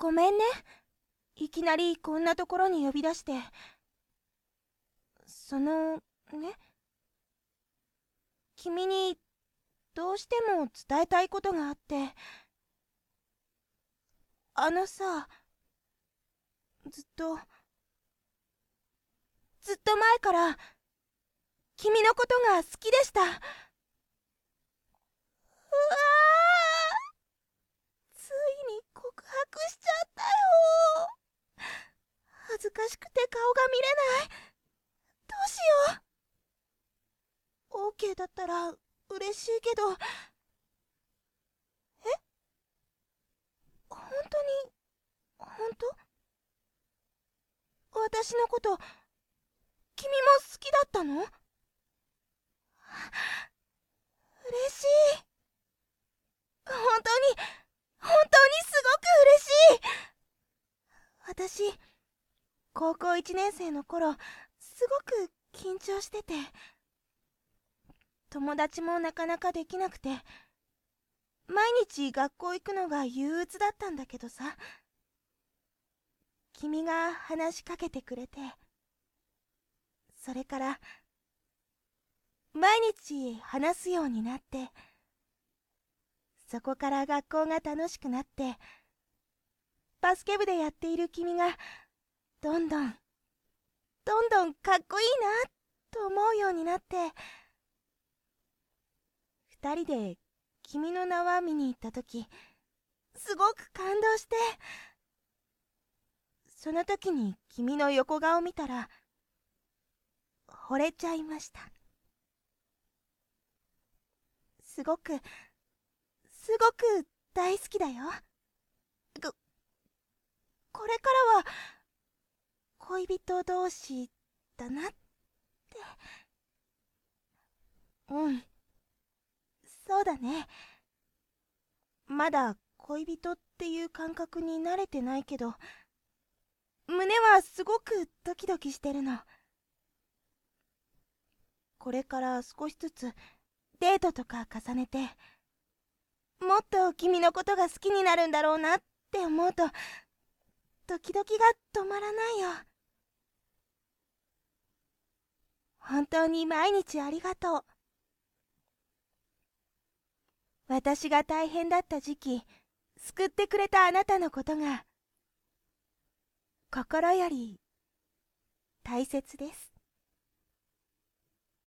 ごめんね。いきなりこんなところに呼び出して。ね、君にどうしても伝えたいことがあって。さ、ずっと前から君のことが好きでした。うわー、ついに告白しちゃったよ。恥ずかしくて顔が見れない。どうしよう。OK だったら嬉しいけど。え、本当に、本当？私のこと君も好きだったの？嬉しい。本当にすごく嬉しい。私、高校1年生の頃、すごく緊張してて、友達もなかなかできなくて、毎日学校行くのが憂鬱だったんだけどさ、君が話しかけてくれて、それから毎日話すようになって、そこから学校が楽しくなって、バスケ部でやっている君がどんどんかっこいいなと思うようになって、二人で君の名は見に行った時、すごく感動して、その時に君の横顔見たら惚れちゃいました。すごく大好きだよ。これからは恋人同士だなって。うん、そうだね。まだ恋人っていう感覚に慣れてないけど、胸はすごくドキドキしてるの。これから少しずつデートとか重ねて、もっと君のことが好きになるんだろうなって思うと、ドキドキが止まらないよ。本当に毎日ありがとう。私が大変だった時期、救ってくれたあなたのことが心より大切です。